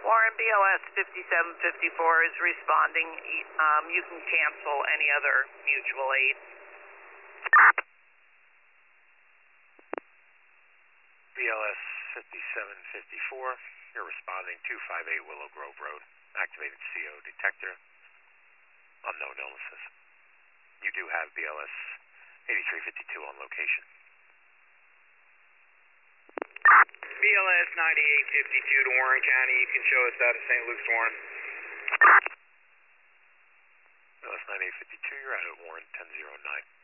Warren, BLS 5754 is responding. You can cancel any other mutual aid. BLS 5754, you're responding 258 Willow Grove Road. Activated CO detector. Unknown illnesses. You do have BLS 8352 on location. BLS 9852 to Warren County. You can show us that at St. Luke's, Warren. BLS 9852, you're out at Warren 1009.